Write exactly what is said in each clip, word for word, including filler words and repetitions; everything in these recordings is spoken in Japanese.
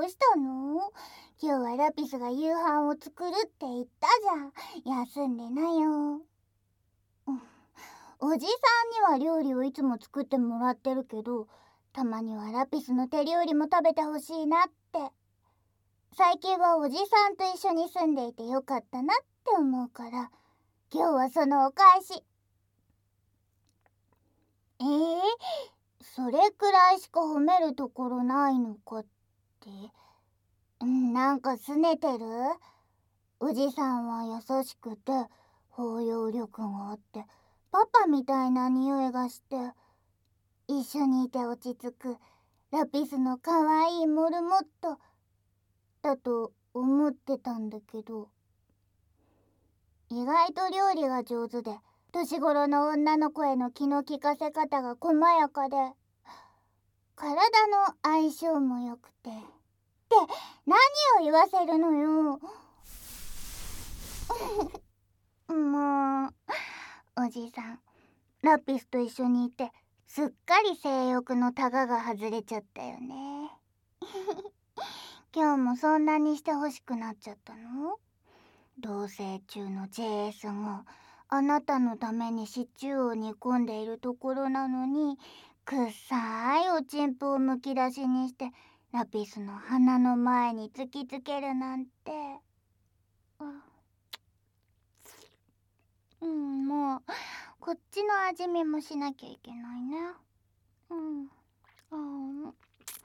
うしたの？今日はラピスが夕飯を作るって言ったじゃん。休んでなよ。おじさんには料理をいつも作ってもらってるけど、たまにはラピスの手料理も食べてほしいなって。最近はおじさんと一緒に住んでいてよかったなって思うから、今日はそのお返し。えー、それくらいしか褒めるところないのかって。なんか拗ねてる？おじさんは優しくて包容力があってパパみたいな匂いがして、一緒にいて落ち着くラピスのかわいいモルモットだと思ってたんだけど、意外と料理が上手で年頃の女の子への気の利かせ方が細やかで、体の相性も良くて。って何を言わせるのよ。もうおじさん、ラピスと一緒にいてすっかり性欲のタガが外れちゃったよね。今日もそんなにしてほしくなっちゃったの？同棲中の ジェイエス があなたのためにシチューを煮込んでいるところなのに、くっさいおちんぷをむき出しにしてラピスの鼻の前に突きつけるなんて。うん、もうこっちの味見もしなきゃいけないね。うん、うん、うん、うん、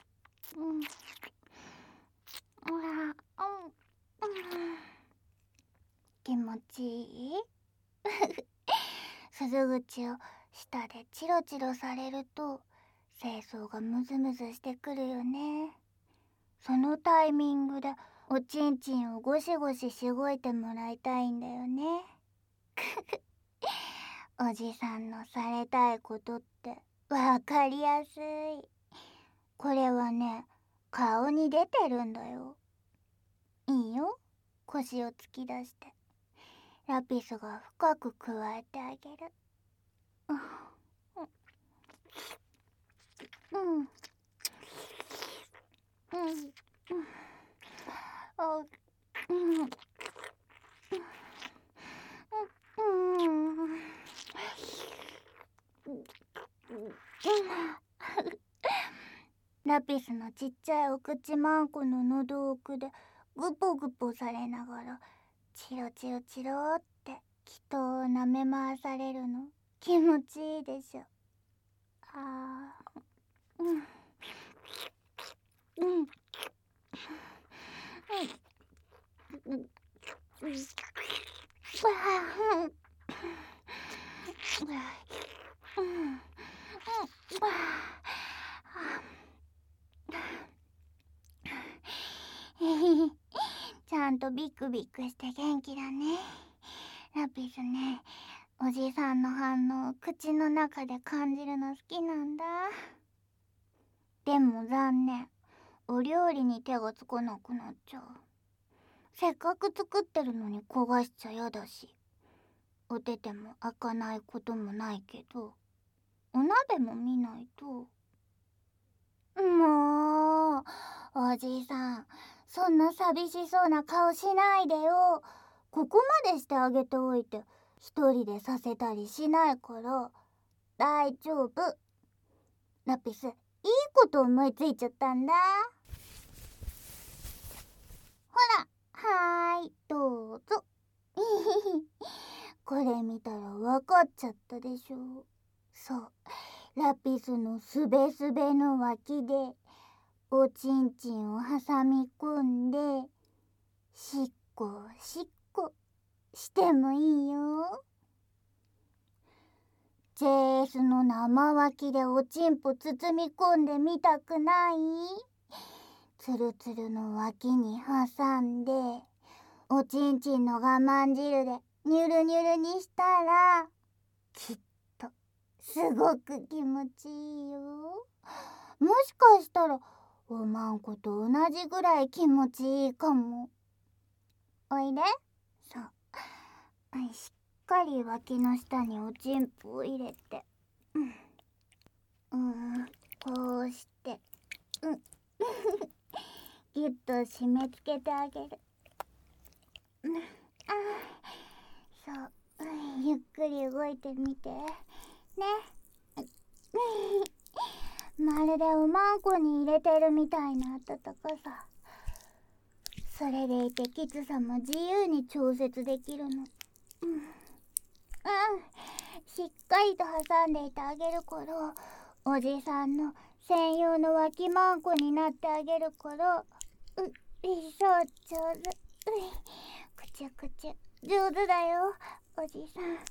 気持ちいい？鈴口を舌でチロチロされると清掃がムズムズしてくるよね。そのタイミングでおちんちんをゴシゴシしごいてもらいたいんだよね。おじさんのされたいことってわかりやすい。これはね、顔に出てるんだよ。いいよ、腰を突き出してラピスが深くくわえてあげる。うんうんうんうんうんラピスのちっちゃいお口マンコの喉奥でグポグポされながらチロチロチロって気筒を舐め回されるの気持ちいいでしょ。あー、うんうんうんうんうんちゃんとビクビクして元気だね。ラピスね、おじさんの反応を口の中で感じるの好きなんだ。でも残念、お料理に手がつかなくなっちゃう。せっかく作ってるのに焦がしちゃやだし、お手手も開かないこともないけど、お鍋も見ないと。もうおじさん、そんな寂しそうな顔しないでよ。ここまでしてあげておいて一人でさせたりしないから大丈夫。ラピス、いいこと思いついちゃったんだ。ほら、はーい、どうぞ。これ見たらわかっちゃったでしょ。そう、ラピスのすべすべの脇でおちんちんを挟み込んでしっこしっこしてもいいよ。 ジェイエス の生脇でおちんぽ包み込んでみたくない？ツルツルの脇に挟んでおちんちんの我慢汁でニュルニュルにしたらきっとすごく気持ちいいよ。もしかしたらおまんこと同じぐらい気持ちいいかも。おいで。そう、しっかり脇の下におちんぽを入れて、うん、うん、こうして、うんギギュッと締め付けてあげる。うん、あそう、うん、ゆっくり動いてみてね。まるでおまんこに入れてるみたいな温かさ。それでいてきつさも自由に調節できるの。うん、うん、しっかりと挟んでいてあげる頃、おじさんの専用の脇まんこになってあげる頃、う、いそう上手。うい、くちゅくちゅ上手だよおじさん。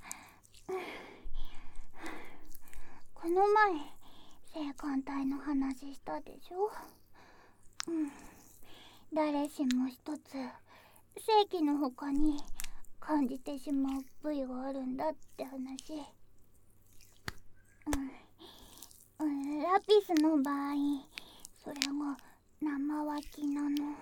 この前性感帯の話したでしょ。うん、誰しも一つ性器の他に感じてしまう部位があるんだって話。うん、うん、ラピスの場合それが生脇なの。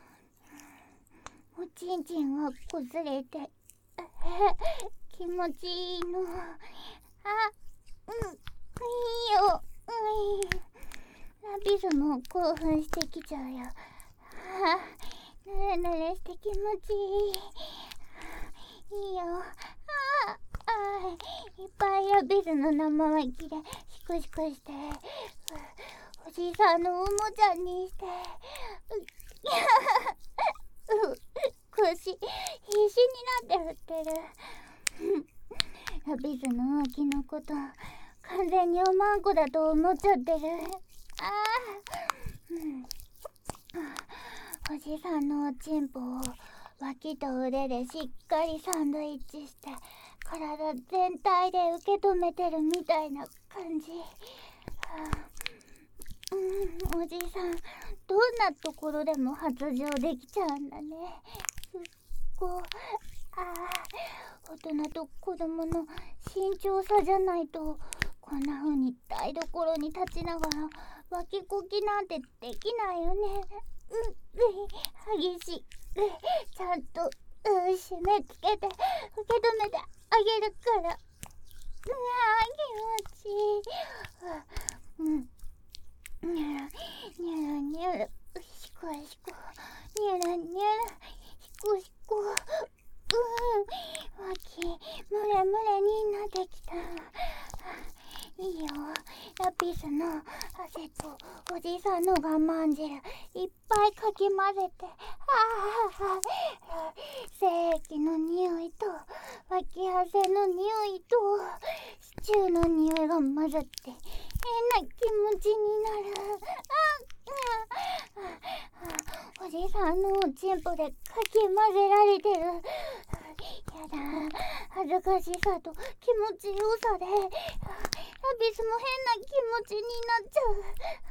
おちんちんが崩れて気持ちいいの。あ、うん、いいよ。うん、ラピスも興奮してきちゃうよ。あ、ぬれぬれして気持ちいい。いいよ。ああ、いっぱいラピスの生脇でシクシクしておじさんのおもちゃにして腰必死になって振ってる。ラピスの脇のこと完全におまんこだと思っちゃってる。ああ、うん、おじさんのおちんぽを脇と腕でしっかりサンドイッチして体全体で受け止めてるみたいな感じ。うん、おじさんどんなところでも発情できちゃうんだね。すっごい。ああ、大人と子供の身長差じゃないとこんな風に台所に立ちながら脇こきなんてできないよね。うん、激しい。ちゃんと、うん、締め付けて受け止めてあげるから。うわー気持ちいい。うん、にゃらにゃらにゃらしこしこにゃらにゃらしこしこ。うん、脇ムレムレになってきた。いいよ。ラピスの汗とおじさんの我慢汁いっぱいかき混ぜて、ああ、精液の匂いと脇汗の匂いとシチューの匂いが混ざって変な気持ちになる。ああ、おじさんのおちんぽでかき混ぜられてる。やだ、恥ずかしさと気持ちよさでラピスも変な気持ちになっちゃう。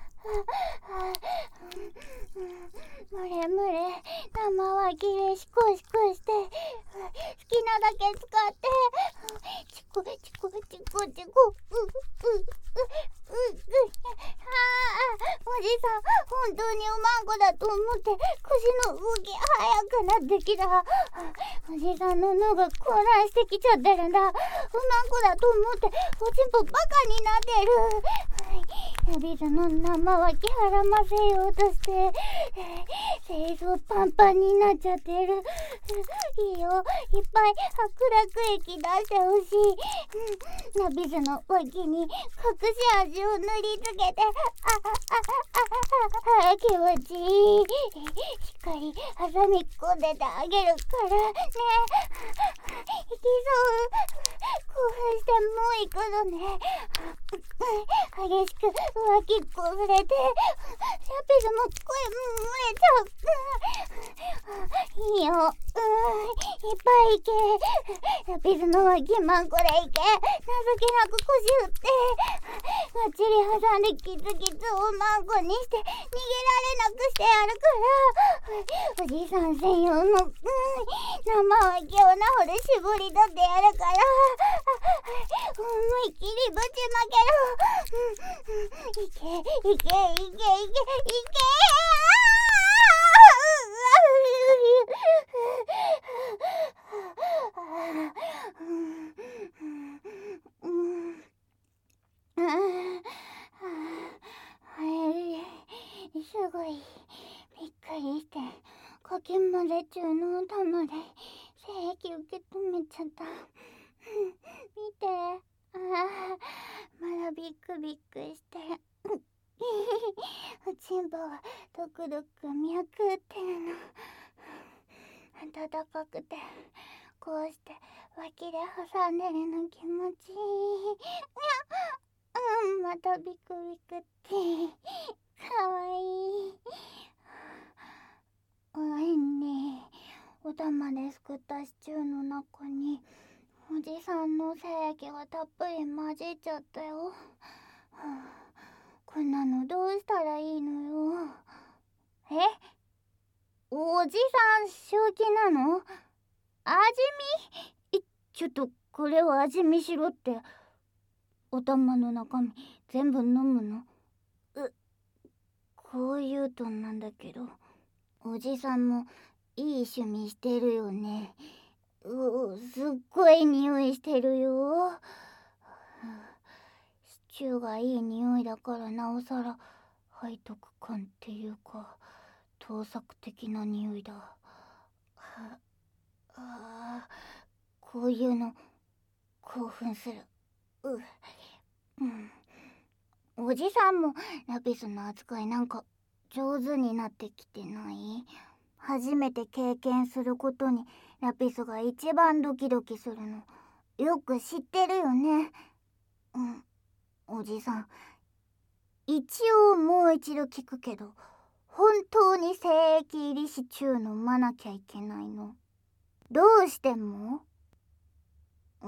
むれむれ生脇でシコシコして好きなだけ使ってチコチコチコチコううううううああ、おじさん本当におまんこだと思って腰の動き速くなってきた。おじさんの脳が混乱してきちゃってるんだ。おまんこだと思っておちんぽバカになってる。ラピスの生脇絡ませようとして精巣パンパンになっちゃってる。いいよ、いっぱい白濁液出してほしい。うん、ラピスの脇に隠し味を塗りつけて、ああああ気持ちいい。しっかり挟み込んでてあげるからね。いきそう。興奮してもう行くのね。激しく脇こぶれてラピスも声漏れちゃう。いいよ、うん、いっぱい行け。ラピスの脇まんこで行け。情けなく腰振ってがっちり挟んでキツキツをまんこにして逃げられなくしてやるから。おじさん専用の、うん、生脇をなほで絞り取ってやるから思いっきりぶちまけろ。うん、いけいけいけいけいけいけ。すごいびっくりかき混ぜ中のお玉で精液受け止めちゃった。見て、ああ、まだビックビックしてる。おちんぽがドクドク脈打ってるの。暖かくて、こうして脇で挟んでるの気持ちいい。うん、またビクビクって、かわいい。おいね、お玉ですくったシチューの中におじさんの精液がたっぷり混じっちゃったよ。はあ、こんなのどうしたらいいのよ。え、おじさん正気なの？味見？え、ちょっとこれを味見しろって。お玉の中身全部飲むの？う、こう言うとなんだけど、おじさんもいい趣味してるよね。う、すっごい匂いしてるよ。シチューがいい匂いだからなおさら背徳感っていうか盗作的な匂いだ。はあ、こういうの興奮する。う、うん、おじさんもラピスの扱いなんか上手になってきてない？初めて経験することにラピスが一番ドキドキするのよく知ってるよね。うん、おじさん、一応もう一度聞くけど、本当に精液入りシチュー飲まなきゃいけないの？どうしても？うん、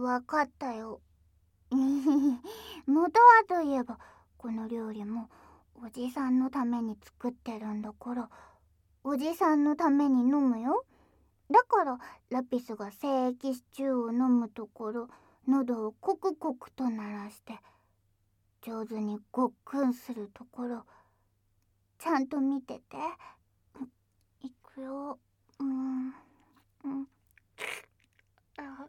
わかったよ。元はといえばこの料理もおじさんのために作ってるんだから、おじさんのために飲むよ。だからラピスが精液シチューを飲むところ、喉をコクコクと鳴らして上手にごっくんするところ、ちゃんと見てて。いくよ。うん、うん、あ、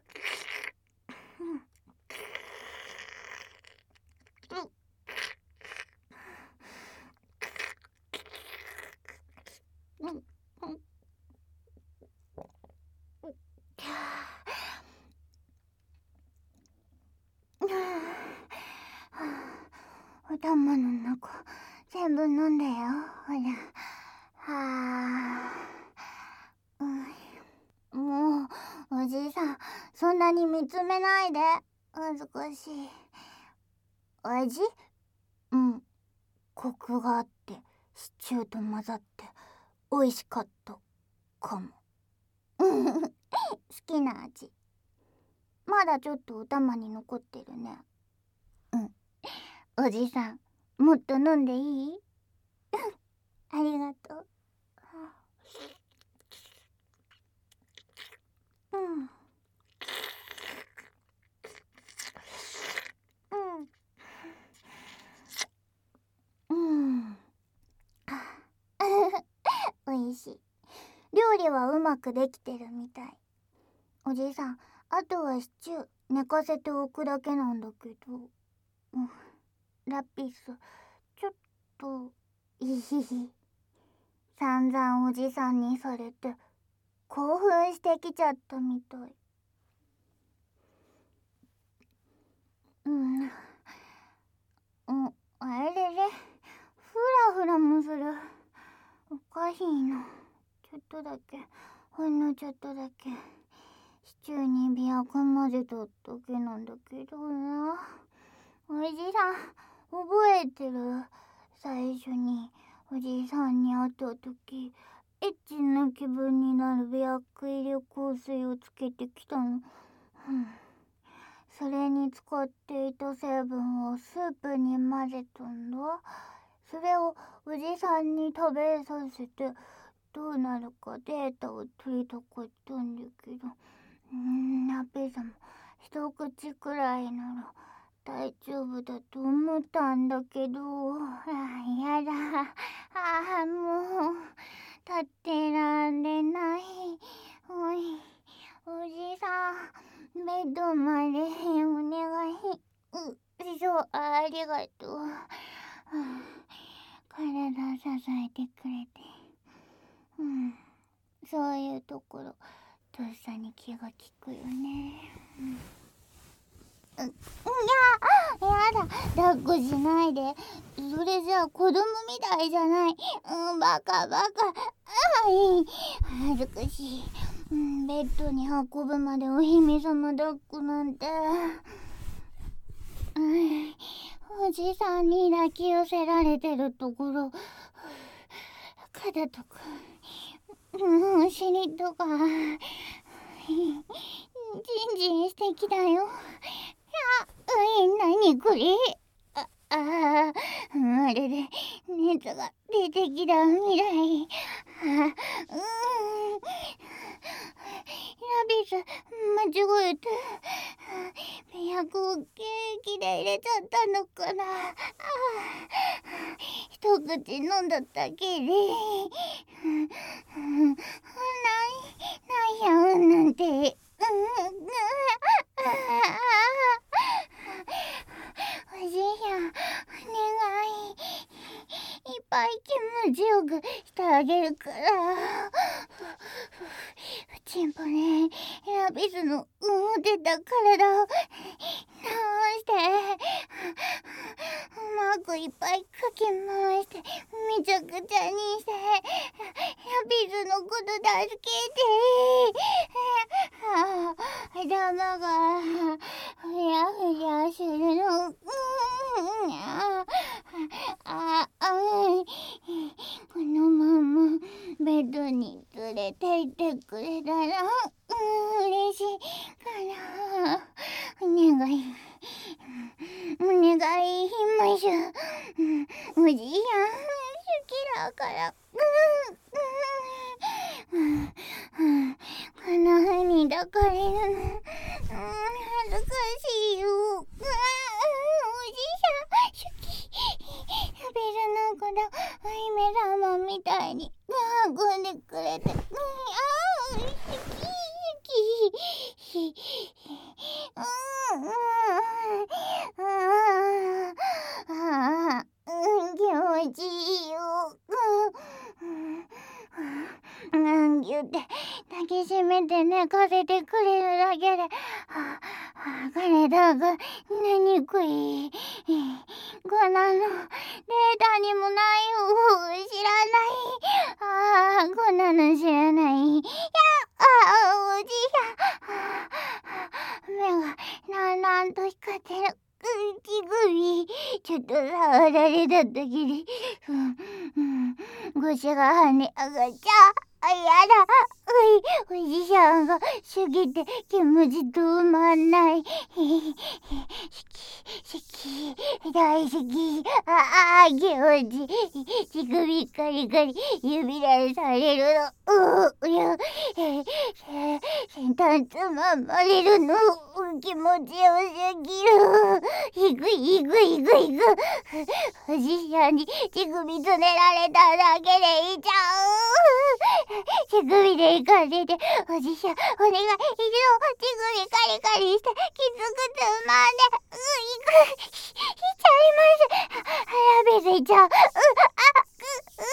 うん、うん、うん、お玉の中全部飲んでよ。ほら。はあ、うん、もうおじいさんそんなに見つめないで。恥ずかしい。味？うん、コクがあってシチューと混ざって美味しかったかも。好きな味。まだちょっとお玉に残ってるね。うん、おじさんもっと飲んでいい？ありがとう。うん、うん、うん。おいしい。料理はうまくできてるみたい。おじさん、あとはシチュー寝かせておくだけなんだけど、うん、ラピスちょっといひひ、散々おじさんにされて興奮してきちゃったみたい。うん、うん、あれれれ、フラフラもする。おかしいな。ちょっとだけ、ほんのちょっとだけシチューにビア混ぜただけなんだけどな。おじさん覚えてる？最初におじさんに会った時、エッチな気分になるビア入り香水をつけてきたの。うん、それに使っていた成分をスープに混ぜたんだ。それをおじさんに食べさせてどうなるかデータを取りたかったんだけど、うーん、ラピスも一口くらいなら大丈夫だと思ったんだけど、ああ、やだ。ああ、もう立ってられない。おい、おじさん、ベッドまでお願い。う、そう、ありがとう。はあ、体支えてくれてうん、そういうところとっさに気が利くよね。うん、いや、やだ、抱っこしないで。それじゃあ子供みたいじゃない。うん、バカバカ。あい、恥ずかしい。うん、ベッドに運ぶまでお姫様抱っこなんて。うん、おじさんに抱き寄せられてるところ、肩とか、うん、お尻とか、ジンジン素敵だよ。あ、うん、なにこれ。あ、あー、あれで熱が出てきた未来。あ、うん、ラビス間違えて薬をケーキで入れちゃったのかな。あ、一口飲んだだけで、うん、ない、ないやんなんて。うん、うん、おじいや、お願い。いっぱい気持ちよくしてあげるから。ちんぽね、ラビスのうん出た体を直して、うまくいっぱいかき回して、めちゃくちゃにして、ラビスのこと助けて。ああ、頭がふやふやするの。うん、ああ、あ、このままベッドに連れて行ってくれたら、うん、嬉しいから。お願い、お願いします。うん、おじいやん好きだから。うん、うん、うん、こんな風に抱かれるの、うん、恥ずかしいよ。うん、おじいさん好き。ラビスのことお姫様みたいに運んでくれて、うん、あー、好き好き。うん、うん、ああ、うん、気持ちいいよ。うん、うん、ぎゅって抱きしめて寝かせてくれるだけで、ああ、体が何くい。こんなのデータにもないよ。知らない。ああ、こんなの知らない。いや、ああ、おじいさん。目がなんなんと光ってる。乳首、ちょっと触られただけで、うん、うん、腰が跳ね上がっちゃう。あ、やだ。おい、おじさんが過ぎて気持ち止まんない。好き、好き、大好き。ああ、気持ちいい。乳首カリカリ、指でされるの。うう、や、先端つままれるの。気持ちよすぎる。いくいくいくいく。おじさんに乳首つねられただけでいちゃう。乳首でいかせて、おじさん、お願い、一度、乳首カリカリして、きつくつまんで、う、いく、いちゃいます。ラビスいちゃう。う、あ、う、う、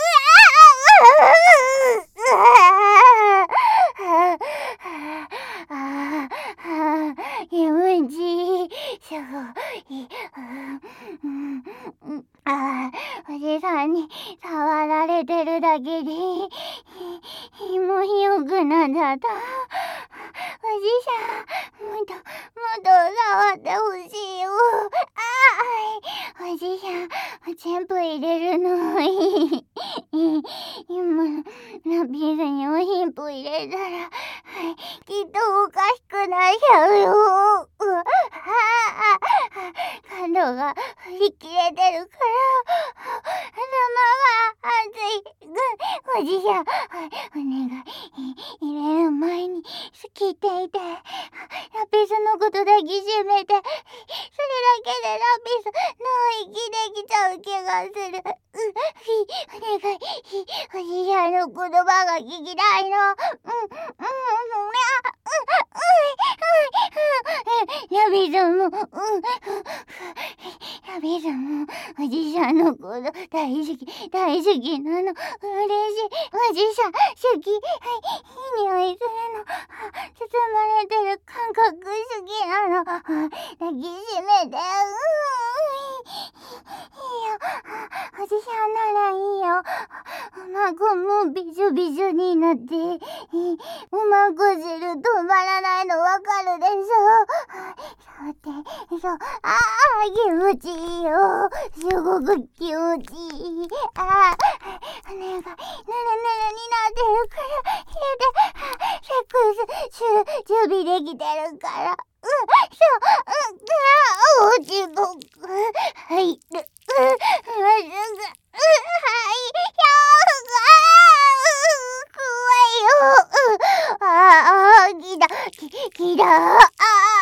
あ、あ、あ、あ、気持ちいい。すごい。うん、うん、あ、おじさんに触られてるだけで、気もよくなっちゃった。おじさん、もっと、もっと触ってほしいよ。あーい、おじさん、全部入れるの。今、ラビスにおヒンプ入れたら、きっとおかしくなっちゃうよ。うわ、ああ、角が振り切れてるから、頭が熱い。おじさん、お願い、入れる前に好きって言って、ラピスのこと抱きしめて、それだけでラピスの息できちゃう気がする。う、お願い、おじさんの言葉が聞きたいの。うん、うん、うん、うん、うん、ラピスも、うん、ララビさんもおじさんのこと大好き大好きなの。嬉しい。おじさん好き。はい、いい匂いするの。包まれてる感覚好きなの。抱きしめて。うーん、いいよ。おじさんならいいよ。おまごもびしょびしょになって、おまご汁止まらないのわかるでしょ。そうってそう、ああ気持ちいいよ。すごく気持ちいい。ああお願い、ぬるぬるになってるから入れて。セックスする準備できてるから。うん、そう、うん、ああ落ちぼく入る。うん、まっすぐ、うん、はい、ああ、怖いよ。うん、ああ、きだ、き、きだ、ああ、あ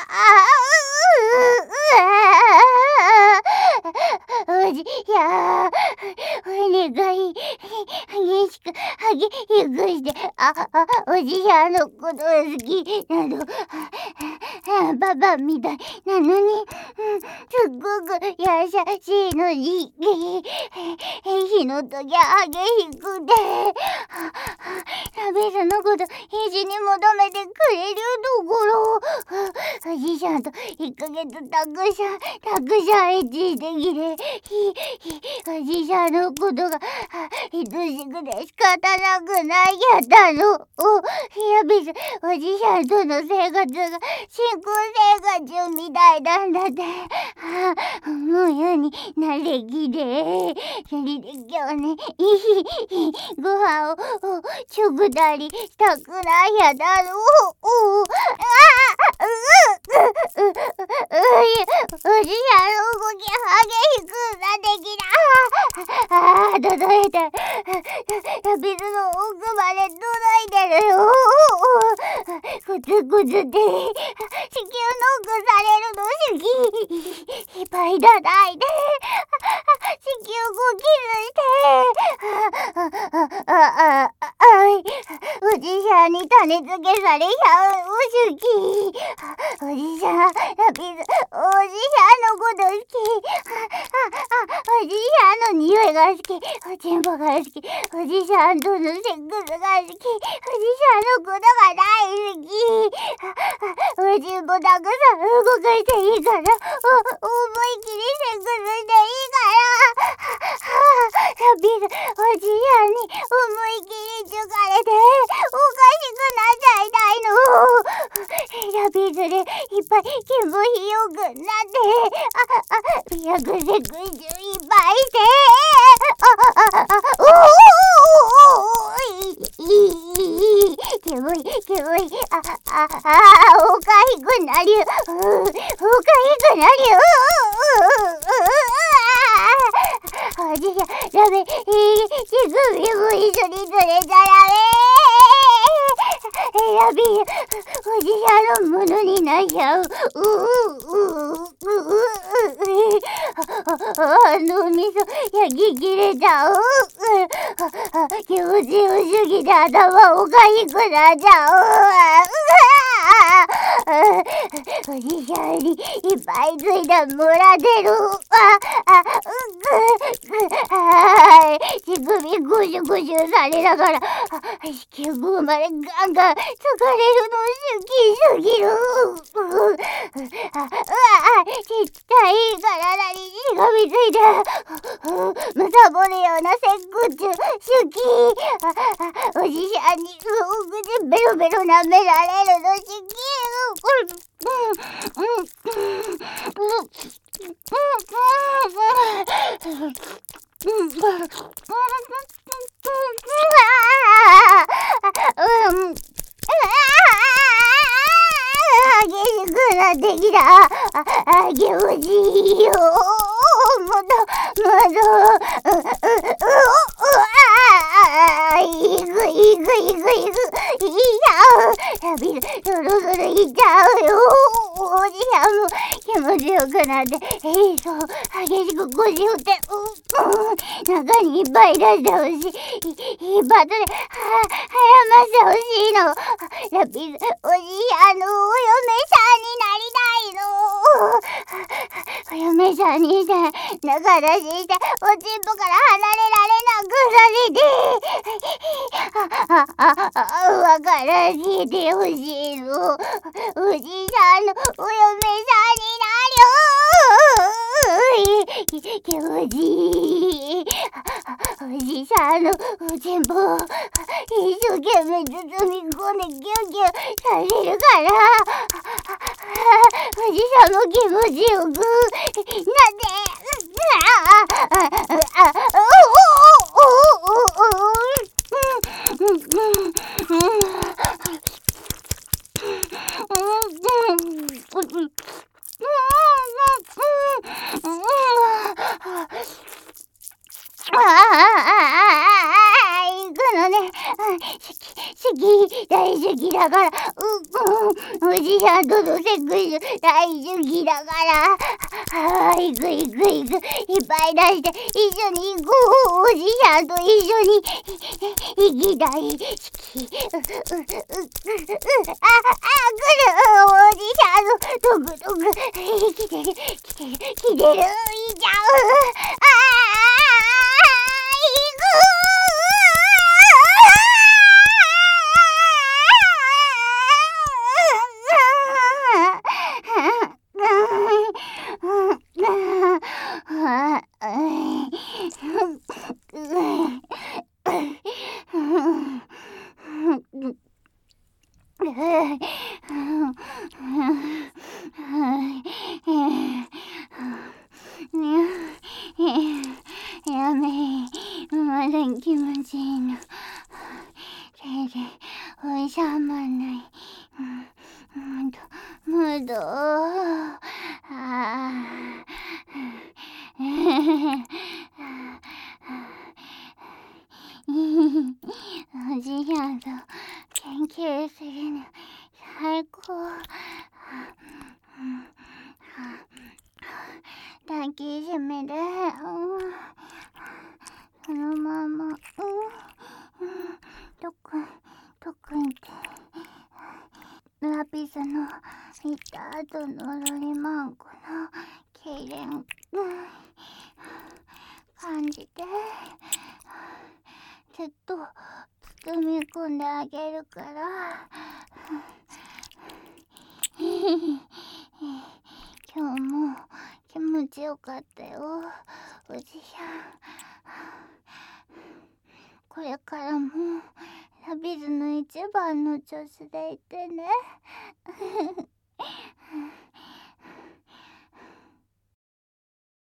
あ、おじや、お願い、激しく、激くして、あ、あ、おじやのこと好きなの。パパみたいなのに、うん、すっごく優しいのに、火の時激しくて、ラビスのこと必死に求めてくれるところ、おじさんといっかげつたくさん、たくさんエッチしてきて、おじさんのことが愛しくて仕方なくないやったの。ラビス、おじさんとの生活が新婚生活みたいなんだって、思うようになれきで、それで今日ね、ご飯を食だりしたくないやだろう。おじさんの動き激しくなってきた。ああ、届いた。ラビスの奥まで届いてるよ。コツコツで地球ノックされるの好き。いっぱい叩いて地球ごキスして、ああああおじさんに種付けされちゃう好き。おじさん、ラビス、おじさんのこと好き。おじさんの匂いが好き。おちんぽが好き。おじさんとのセックスが好き。おじさんのことが大好き。おちんぽたくさん動かしていいから。お、思い切りセックスしていいから。ラビス、おじさんに思い切りちゅかれて、おかしくなっちゃいたいの。ラビスでいっぱい気分よくなって、あ、あ、リラクセクションいっぱいして、あ、あ、あ、おーおーおーいい、いい、キモい、キモい、あ、あ、あ、おかしくなるよ、おかしくなるよ、おじさん、ダメ、乳首も一緒にずれちゃダメ。ラビー、おじさんのものになっちゃう。うううううあの味噌焼き切れちゃう。気持ちよすぎて頭おかしくなっちゃう。おじさんにいっぱいついたもらってる。あ、あ、うっく、乳首ゴシゴシされながら、子宮までガンガン疲れるの好きすぎる。あ、うわ、ちっちゃい体にしがみついて、むさぼるようなセックス好き。おじさんにお口ベロベロ舐められるの好き。激しくなってきた。あ、気持ちいいよ。もっと、もっと、う、う、う、あ、いくいくいくいく、いっちゃう。ラビス、そろそろいっちゃうよ。おじさんも気持ちよくなって、えい、そう、激しく腰振って、うん、中にいっぱい出してほしい。一発で、は、はらましてほしいの。ラビス、おじさんのお嫁さんになりたい。 お嫁さんにさ、仲出ししておちんぽから離れられなくさせて、あ、あ、あ、あ、わからせてほしいの。おじさんのお嫁さんになる。気持ちいい。おじさんのおちんぽを一生懸命包み込んでギュンギュンさせるから、おじさんも気持ちよくなって、あああああおおおおお行くのね。好き、大好きだから、う、うん、おじさんとのセックス大好きだから、あー、行く行く行く、いっぱい出して一緒に行こう。おじさんと一緒に行きたい。好き、う、う、う、う、う、あ、あ、来る。おじさんのトクトク、来てる、来てる、来てる、いちゃう。ああやめ、まだ気持ちいいの。全然収まらない。ムード、ムード。ああ。おじさんと研究するの最高。抱きしめて、そのまま、うん、とくん、とくんって、ラピスのいた後のロリマンコの痙攣、感じて、ずっと包み込んであげるから、今日も気持ちよかったよ、おじさん。これからもラビズの一番の調子でいてね。